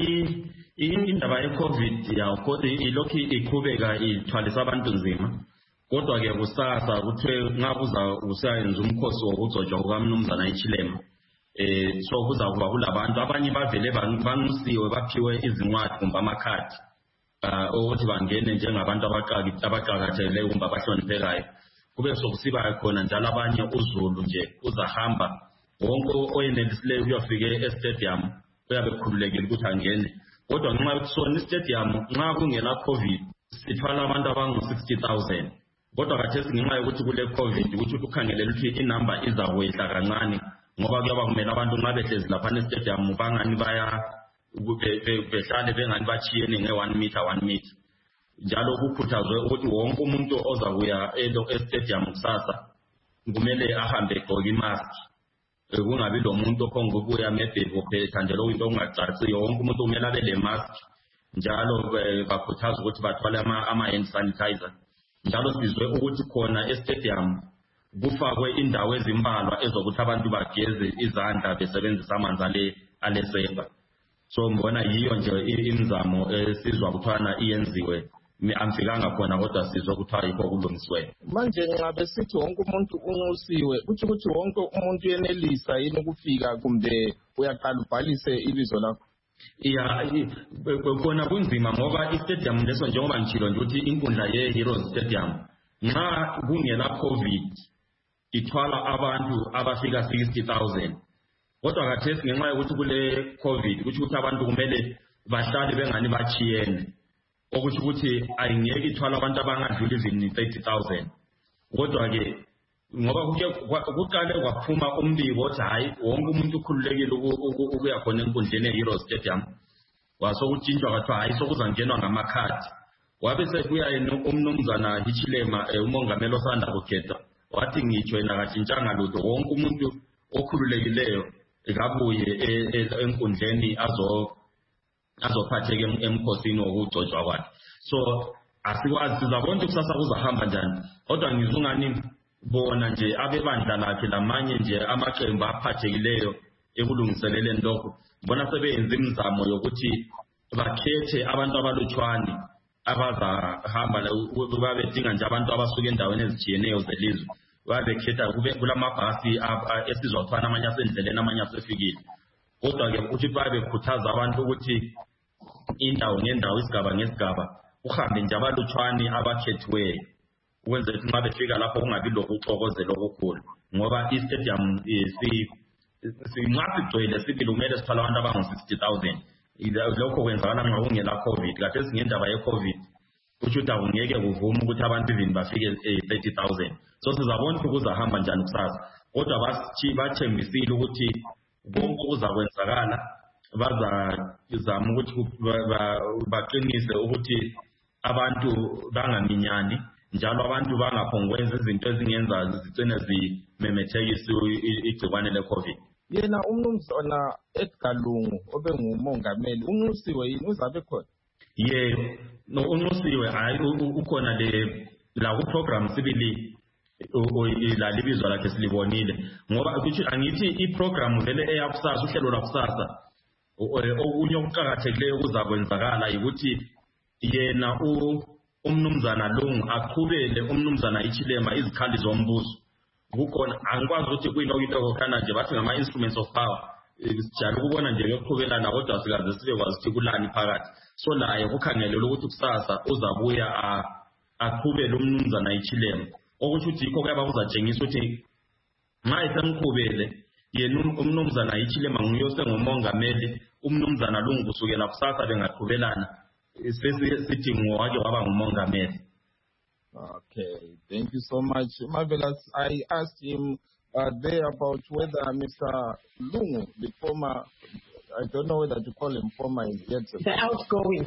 indaba ye-COVID ilokhu iqhubeka ithwalisa abantu nzima. Kodwa ke kusasa kuthiwe ngakuza usayenza umkhosi wokugcotshwa kukaMnumzana iChilema. So kuza kuba kulabantu abanye bavele banxusiwe baphiwe izincwadi kumbe amakhadi ukuthi bangene njengabantu abaqakathekile kumbe abahloniphekayo. Kube sokusiba khona njalo abanye uZulu nje uzahamba wonke oyenelisileyo ukuyofika e-stadium uyabe khululekile ukuthi angene. Kodwa ngenxa yokuthi sona i-stadium nxa kungena COVID sithwala abantu abangu-60,000. Kodwa khathesi ngenxa yokuthi kule COVID ukuthi ukhangelele ukuthi inamba izakwehla kancane ngoba kuyoba kumele abantu nxa behlezi lapha e-stadium bangani behlale bengani bachiyene nge-1 meter. Njalo kukhuthazwe ukuthi wonke umuntu ozakuya e-stadium kusasa kumele ahambe egqoke imask. Kungabi lo muntu okhonga ukuya maybe uphetha nje lo into ongacaciyo, wonke umuntu kumele abe le mask. Njalo bakhuthaza ukuthi bathwale ama-hand sanitizer. Njalo sizwe ukuthi khona e-stadium kufakwe indawo ezimbalwa ezokuthi abantu bageze izandla besebenzisa amanzi alesepa. So mbona yiyo nje imizamo esizwa kuthwana iyenziwe. Amfikanga khona kodwa sizwe kuthiwa yikho kulungisiwe. Manje ngabe sithi wonke umuntu unxusiwe, kuthi ukuthi wonke umuntu yenelisa yini ukufika kumbe uyaqala ubhalise ibizo lakho? khona kunzima ngoba i-stadium leso njengoba ngitshilo nje ukuthi inkundla ye-Heroes Stadium nxa kungela COVID ithwala abantu abafika 60,000 kodwa khathesi ngenxa yokuthi kule COVID kusho ukuthi abantu kumele bahlale bengani bachiyene okusho ukuthi ayingeke ithwala abantu abangadluli even 30,000 kodwa ke ngoba kuqale kwaphuma umbiko othi hayi wonke umuntu ukhululekile ukuya khona enkundleni ye-Heroes Stadium wasokutshintshwa kwathiwa hayi sokuzangenwa ngamakhadi wabe sekuya umnumzana Hichilema umongameli osanda kukhetha wathi ngitsho yena akatshintshanga lutho wonke umuntu okhululekileyo ekabuye enkundleni azophatheka emkhosini wokugcotshwa kwakhe so asikwazi sizabona ukuthi kusasa kuzahamba njani kodwa ngizungani bona nje abebandla lakhe lamanye nje amaqembu aphathekileyo ekulungiseleleni lokho bona sebenza imizamo yokuthi bakhethe abantu abalutshwane abazahamba babedinga nje abantu abasuka endaweni ezijiyeneyo zelizwe babekhetha kulamabhasi esizothwana amanye asendleleni amanye asefikile kodwa ke ukuthi babekhuthaza abantu ukuthi indawo ngendawo isigaba ngesigaba uhambe nje abalutshwane abakhethiweyo ukwenza ukuthi nxa befika lapho kungabi lokuxokozela okukhulu ngoba i-stadium nxa sigcwele sibili kumele sithwala abantu abangu-60,000 lokho kwenzakala nxa kungela COVID khathesi ngendaba ye-COVID kusho ukuthi akungeke kuvume ukuthi abantu even bafike 30,000 so sizabona ukuthi kuzahamba njani kusasa kodwa bathembisile ukuthi konke kuzakwenzakala bazazama ukuthi baqinise ukuthi abantu bangaminyani njalo abantu bangaphongwenza izinto ezingenza zigcine zimemethekisa igcikwane le-COVID. Yena umnumzana Edgar Lungu obengumongameli unxusiwe yini uzabe khona? No unxusiwe hayi ukhona la ku-program sibili la libizwa lakhe silibonile ngoba angithi i-program vele eyakusasa uhlelo lwakusasa okunye okuqakathekileyo kuzakwenzakala ukuthi yena umnumzana Lungu aqhubele umnumzana Hichilema izikhali zombuso kukhona angikwazi ukuthi kuyinto kokhana nje bathi ngama-instruments of power sijala ukubona nje bekuqhubelana kodwa sikaze sibekwazi ukuthi kulani phakathi so laye kukhangelelwe ukuthi kusasa uzabuya aqhubele umnumzana Hichilema okusho ukuthi yikho kuyaba kuzatshengisa ukuthi nxa esemqhubele yena umnumzana Hichilema nguye osengumongameli umnumzana Lungu kusukela kusasa bengaqhubelana sithi ngowake waba ngumongameli. Okay, thank you so much. Marvelous. I asked him there about whether Mr. Lungu, the former, I don't know whether to call him former yet. The outgoing.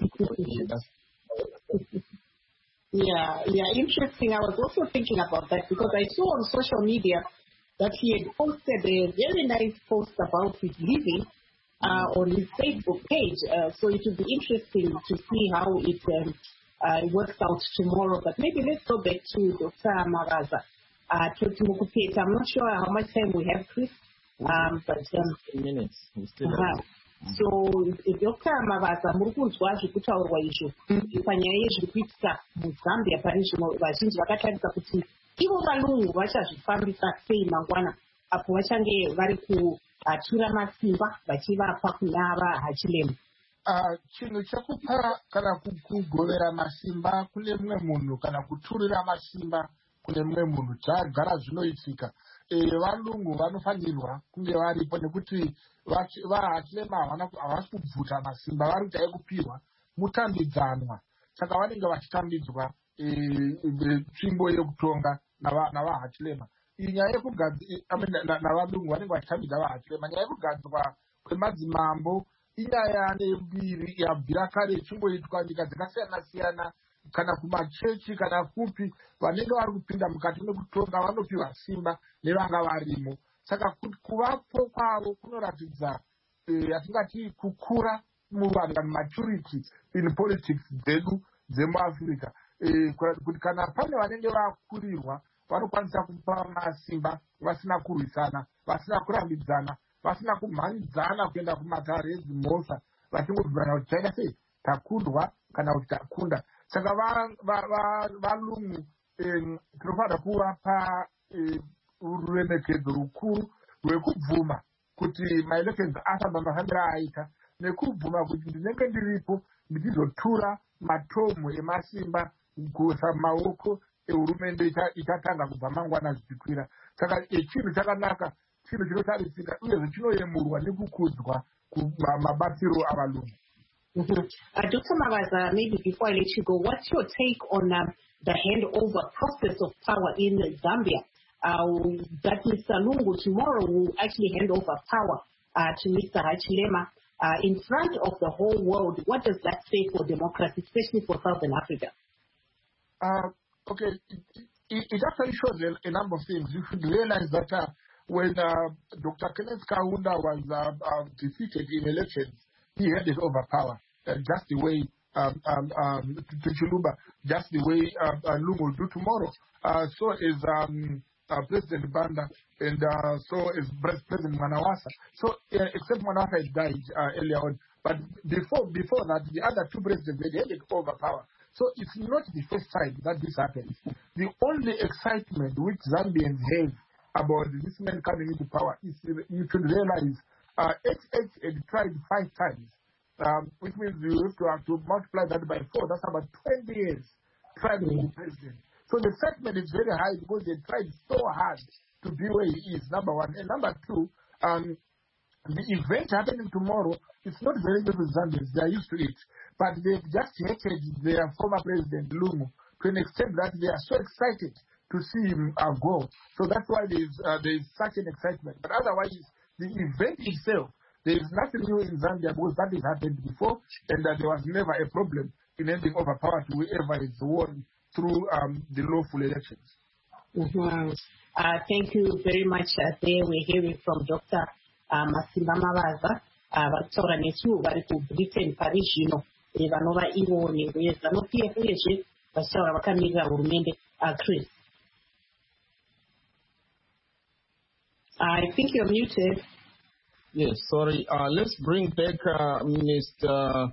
Yeah, interesting. I was also thinking about that because I saw on social media that he had posted a very nice post about his leaving on his Facebook page. So it will be interesting to see how it works out tomorrow. But maybe let's go back to Dr. Maraza. I'm not sure how much time we have, Chris. But 10 minutes. We still have. So Dr. Maraza murukunzwa zvekutaurwa izvo panyaya yezvekuitika muZambia parizvino vazhinji vakatarisa kuti ivo valungu vachazvifambisa sei mangwana apo vachange vari kutura masimba vachivapa kuna vaHichilema. Chinhu chekupa kana kugovera masimba kune mumwe munhu kana kuturira masimba kune mumwe munhu chagara zvinoitika. Valungu vanofanirwa kunge varipo nekuti vaHichilema havasi kubvuta masimba vari kuti aikupirwa mutambidzanwa saka vanenge vachitambidzwa tsvimbo yekutonga navaHichilema. Nyaya yekugadzirwa navalungu vanenge vachitambidza vaHichilema, nyaya yekugadzirwa kwemadzimambo inyaya mbiri yabvira kare ichingoitwa nyika dzakasiyana siyana kana kumachechi kana kupi vanenge vari kupinda mukati mekutonga vanopiwa simba nevanga varimo. Saka kuvapo kwavo kunoratidza yatingati kukura muvanhu maturity in politics dzedu dzemuAfrica, kuti kana pane vanenge vakurirwa vanokwanisa kupa masimba vasina kurwisana, vasina kurambidzana, vasina kumhanyidzana kuenda kumatare edzimhosva vachingobvana kuti chaita sei takundwa kana kuti takunda. Saka valungu tinofanira kuvapa ruremekedzo rukuru rwekubvuma kuti maelections afamba mafambiro aaita nekubvuma kuti ndinenge ndiripo ndichizotura matomu emasimba kuisa maoko ehurumende ichatanga kubva mangwana zvichikwira. Saka chinhu chakanaka, chinhu chinotarisika uyezve chinoyemurwa nekukudzwa mabatsiro avalungu. Dr. Mavaza, maybe before I let you go, what's your take on the handover process of power in Zambia? That Mr. Lungu tomorrow will actually hand over power to Mr. Hichilema in front of the whole world. What does that say for democracy, especially for Southern Africa? Okay, it actually shows a number of things. You should realize that when Dr. Kenneth Kaunda was defeated in elections, he handed over power, just the way to Chiluba, just the way Lungu will do tomorrow. So is President Banda, and so is President Manawasa. So except Manawasa had died earlier on, but before that, the other two presidents they handed over power. So it's not the first time that this happens. The only excitement which Zambians have about this man coming into power is you should realize HH had tried 5 times, which means you have to multiply that by 4. That's about 20 years trying to be president. So the excitement is very high because they tried so hard to be where he is, number one. And number two, the event happening tomorrow, it's not very good for Zambians. They are used to it. But they've just hated their former president, Lungu, to an extent that they are so excited to see him go. So that's why there is such an excitement. But otherwise, the event itself, there is nothing new in Zambia because that has happened before, and that there was never a problem in handing over power to whoever is won through the lawful elections. Thank you very much. There we're hearing from Dr. Masimba Mavaza, Victoria Netu, Britain, Paris, vanova ivo neveza nopia uyezve vachitaura vakamirira hurumende. Chris, I think you're muted. Yes, sorry. Let's bring back Mr.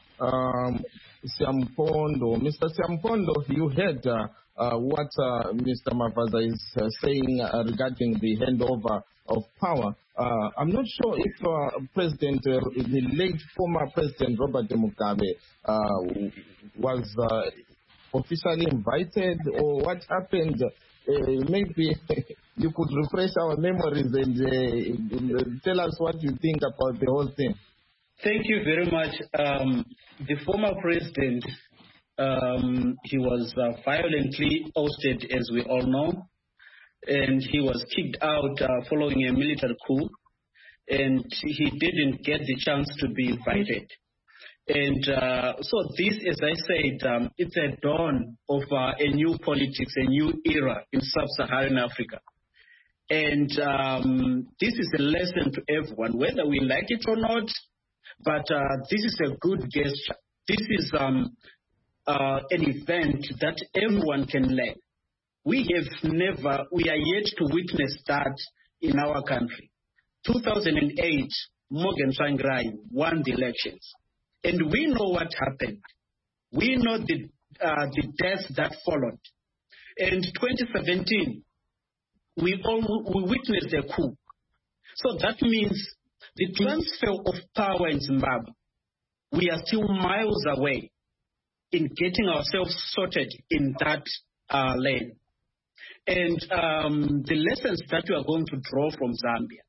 Siampondo. Mr. Siampondo, you heard what Mr. Mavaza is saying regarding the handover of power. I'm not sure if the late former President Robert Mugabe was officially invited or what happened. Maybe you could refresh our memories and tell us what you think about the whole thing. Thank you very much. The former president, he was violently ousted, as we all know. And he was kicked out following a military coup, and he didn't get the chance to be invited. And so this, as I said, it's a dawn of a new politics, a new era in sub-Saharan Africa. And this is a lesson to everyone, whether we like it or not, but this is a good gesture. This is an event that everyone can learn. We are yet to witness that in our country. 2008, Morgan Tsvangirai won the elections. And we know what happened. We know the deaths that followed. And 2017, we witnessed a coup. So that means the transfer of power in Zimbabwe, we are still miles away in getting ourselves sorted in that lane. And the lessons that we are going to draw from Zambia,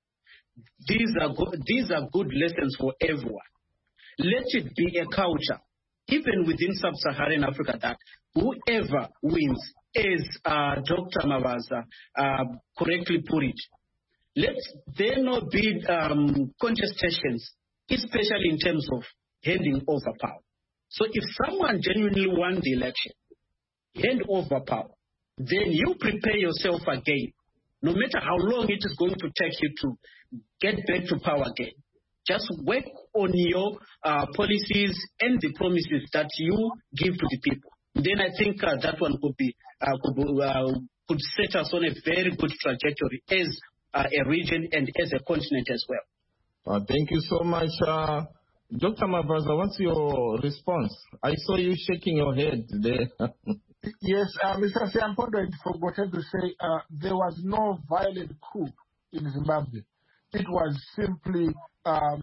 these are good lessons for everyone. Let it be a culture, even within sub-Saharan Africa, that whoever wins, as Dr. Mavaza correctly put it, let there not be contestations, especially in terms of handing over power. So if someone genuinely won the election, hand over power, then you prepare yourself again, no matter how long it is going to take you to get back to power again. Just work on your policies and the promises that you give to the people. Then I think that one could set us on a very good trajectory as a region and as a continent as well. Thank you so much. Dr. Mavaza, what's your response? I saw you shaking your head there. Yes, Mr. Siampondo had forgotten to say there was no violent coup in Zimbabwe. It was simply a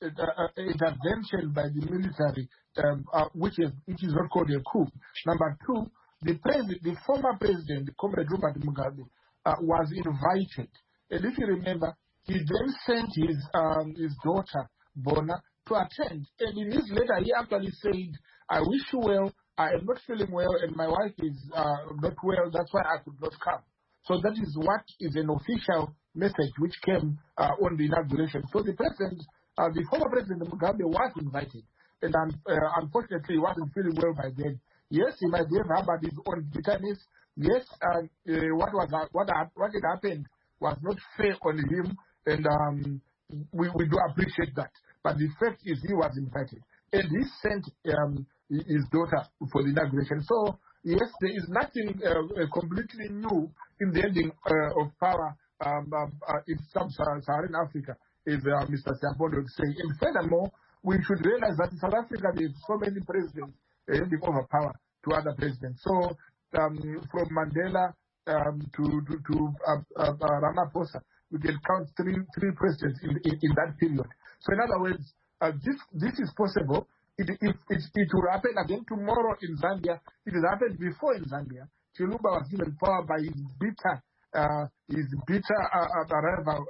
intervention by the military, which is not called a coup. Number two, the former president, Comrade Robert Mugabe, was invited. And if you remember, he then sent his daughter, Bona, to attend. And in his letter, he actually said, I wish you well, I am not feeling well, and my wife is not well, that's why I could not come. So that is what is an official message which came on the inauguration. So the president, the former president Mugabe was invited, and unfortunately he wasn't feeling well by then. Yes, he might have harbored his own bitterness. Yes, what had happened was not fair on him, and we do appreciate that. But the fact is he was invited, and he sent his daughter for the inauguration. So yes, there is nothing completely new in the ending of power in sub-Saharan Africa, as Mr. Siampondo would say. And furthermore, we should realize that in South Africa there are so many presidents handing over power to other presidents. So from Mandela to Ramaphosa, we can count three presidents in that period. So in other words, this is possible. It will happen again tomorrow in Zambia. It has happened before in Zambia. Chiluba was given power by his bitter rival,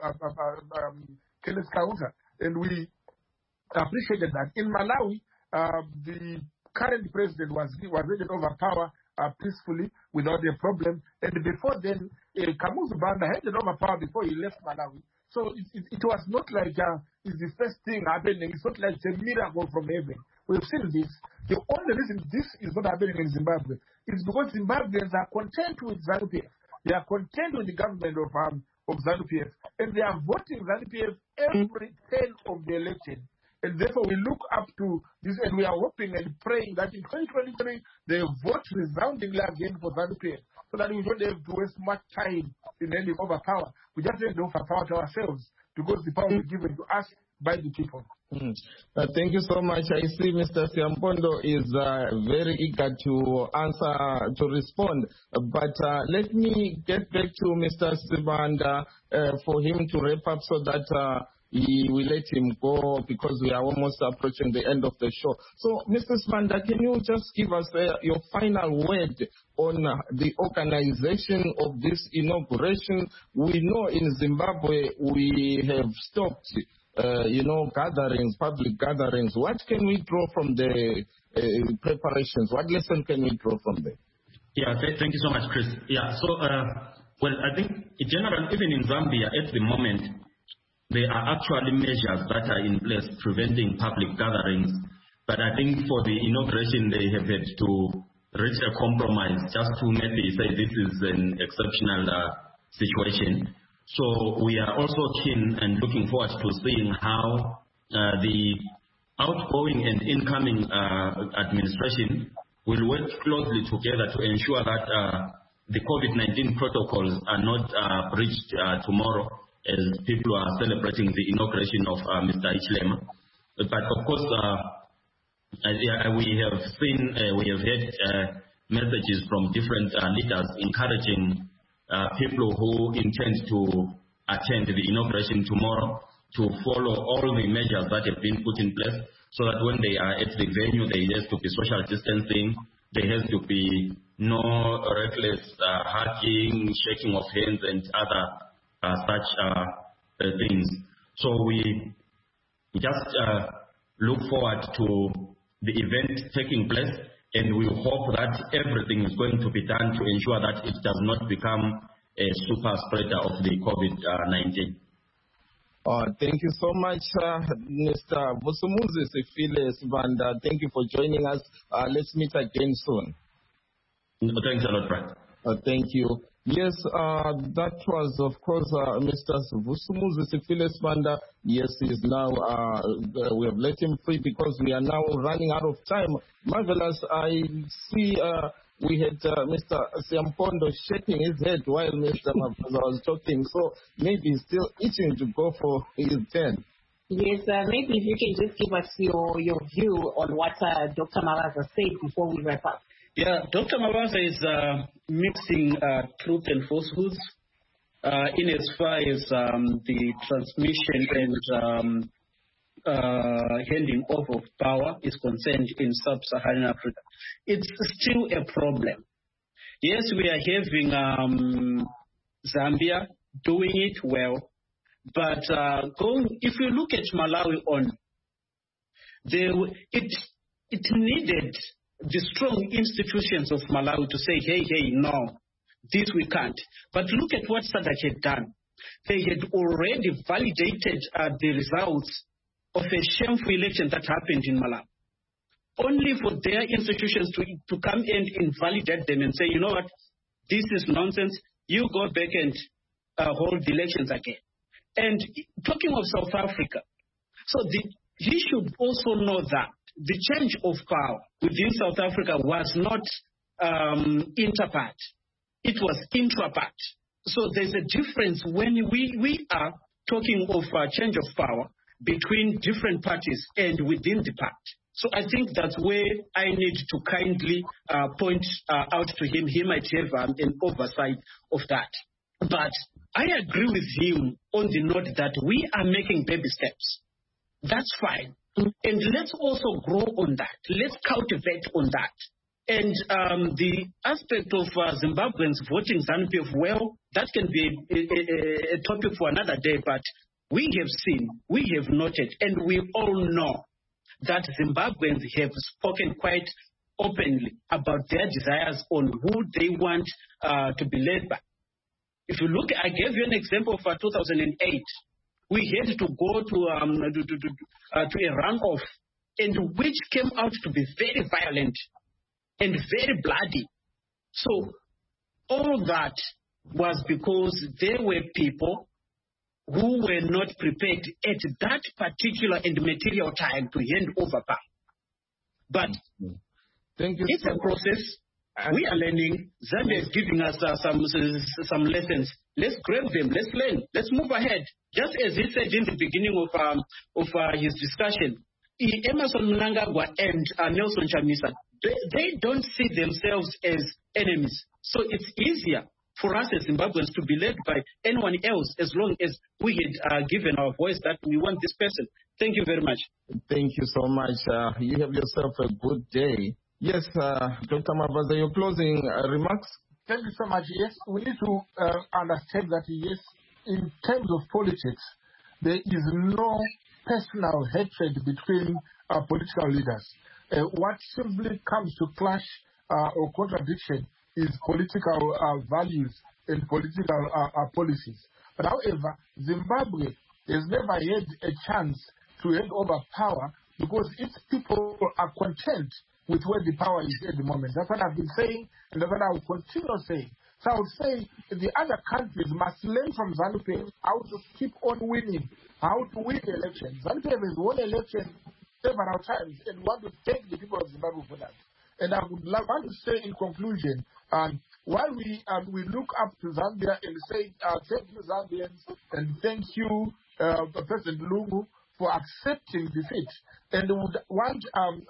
Kenneth Kaunda, and we appreciated that. In Malawi, the current president was handed over power peacefully without a problem, and before then, Kamuzu Banda handed over power before he left Malawi. So it was not like it's the first thing happening. It's not like it's a miracle from heaven. We've seen this. The only reason this is not happening in Zimbabwe is because Zimbabweans are content with ZANU-PF. They are content with the government of ZANU-PF, and they are voting ZANU-PF every turn of the election. And therefore, we look up to this, and we are hoping and praying that in 2023, they vote resoundingly again for ZANU-PF, so that we don't have to waste much time in handing over power. We just have to offer power to ourselves, because the power is given to us by the people. Thank you so much. I see Mr. Siampondo is very eager to answer, to respond. But let me get back to Mr. Sibanda for him to wrap up so that we let him go, because we are almost approaching the end of the show. So, Mr. Sibanda, can you just give us your final word on the organization of this inauguration? We know in Zimbabwe we have stopped gatherings, public gatherings. What can we draw from the preparations? What lesson can we draw from them? Yeah, thank you so much, Chris. Yeah, so, I think in general, even in Zambia at the moment, there are actually measures that are in place preventing public gatherings. But I think for the inauguration, they have had to reach a compromise just to maybe say this is an exceptional situation. So we are also keen and looking forward to seeing how the outgoing and incoming administration will work closely together to ensure that the COVID-19 protocols are not breached tomorrow as people are celebrating the inauguration of Mr. Hichilema. But of course, we have seen, we have heard messages from different leaders encouraging people who intend to attend the inauguration tomorrow to follow all the measures that have been put in place, so that when they are at the venue, there has to be social distancing, there has to be no reckless hugging, shaking of hands, and other such things. So we just look forward to the event taking place, and we hope that everything is going to be done to ensure that it does not become a super spreader of the COVID-19. Thank you so much, Mr. Vusumuzi Sifile Sibanda. Thank you for joining us. Let's meet again soon. Thanks a lot, Brian. Thank you. Yes, that was, of course, Mr. Vusumuzi Sifile Sibanda. Yes, he is now, we have let him free because we are now running out of time. Marvelous. I see we had Mr. Siampondo shaking his head while Mr. Mabaza was talking. So maybe he's still itching to go for his turn. Yes, maybe if you can just give us your view on what Dr. Mabaza said before we wrap up. Yeah, Dr. Mabaza is mixing truth and falsehoods in as far as the transmission and handing over of power is concerned in sub-Saharan Africa, it's still a problem. Yes, we are having Zambia doing it well, but if you look at Malawi it needed the strong institutions of Malawi to say, hey, no, this we can't. But look at what SADC had done. They had already validated the results of a shameful election that happened in Malawi. Only for their institutions to come and invalidate them and say, you know what, this is nonsense, you go back and hold the elections again. And talking of South Africa, so he should also know that the change of power within South Africa was not interpart. It was intrapart. So there's a difference when we are talking of change of power between different parties and within the party. So I think that's where I need to kindly point out to him. He might have an oversight of that. But I agree with him on the note that we are making baby steps. That's fine. And let's also grow on that. Let's cultivate on that. And the aspect of Zimbabweans voting ZANU-PF, well, that can be a topic for another day, but we have seen, we have noted, and we all know that Zimbabweans have spoken quite openly about their desires on who they want to be led by. If you look, I gave you an example for 2008. We had to go to a runoff, and which came out to be very violent and very bloody. So all that was because there were people who were not prepared at that particular and material time to hand over power. But Thank you. It's a process. We are learning. Zambia is giving us some lessons. Let's grab them. Let's learn. Let's move ahead. Just as he said in the beginning of his discussion, Emerson Mnangagwa and Nelson Chamisa, they don't see themselves as enemies. So it's easier for us as Zimbabweans to be led by anyone else as long as we had given our voice that we want this person. Thank you very much. Thank you so much. You have yourself a good day. Yes, Dr. Mavaza, your closing remarks? Thank you so much. Yes, we need to understand that, yes, in terms of politics, there is no personal hatred between political leaders. What simply comes to clash or contradiction is political values and political policies. But however, Zimbabwe has never had a chance to hand over power because its people are content with where the power is at the moment. That's what I've been saying, and that's what I will continue saying. So I would say the other countries must learn from ZANU-PF how to keep on winning, how to win elections. ZANU-PF has won elections several times and want to thank the people of Zimbabwe for that. And I would want to say in conclusion, while we look up to Zambia and say thank you Zambians and thank you President Lungu for accepting defeat, and would want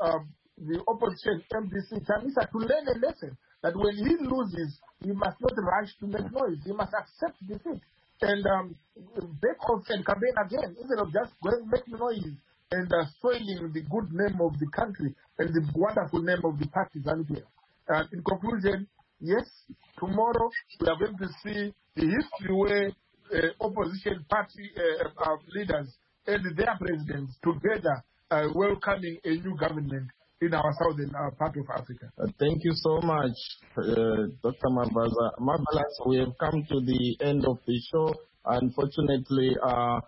the opposition MDC Chamisa to learn a lesson that when he loses, he must not rush to make noise. He must accept defeat and back off and campaign again instead of just going making noise and spoiling the good name of the country and the wonderful name of the party ZANU-PF. In conclusion, yes, tomorrow we are going to see the history where opposition party leaders and their presidents together welcoming a new government in our southern part of Africa. Thank you so much, Dr. Mavaza. Marvelous, we have come to the end of the show. Unfortunately,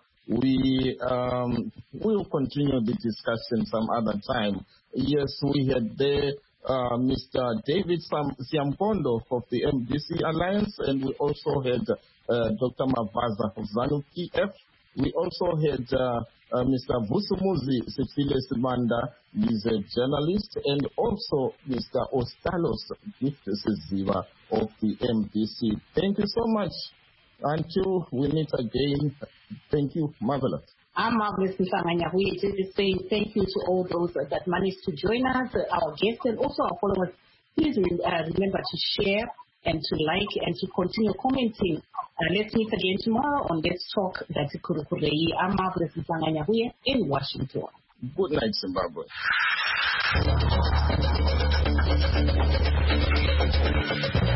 we will continue the discussion some other time. Yes, we had there Mr. David Siampondo of the MDC Alliance, and we also had Dr. Mavaza of ZANU-PF. We also had Mr. Vusumuzi Sipile Simanda, he's a journalist, and also Mr. Ostalos Giftes-Ziva of the MDC. Thank you so much. Until we meet again, thank you, Marvelous. I'm Marvelous Nsanganya. We just say thank you to all those that managed to join us, our guests, and also our followers. Please remember to share and to like and to continue commenting. Let's meet again tomorrow on Let's Talk. That's Kurukurei Amabres Nsanganyahuye in Washington. Good night, Zimbabwe.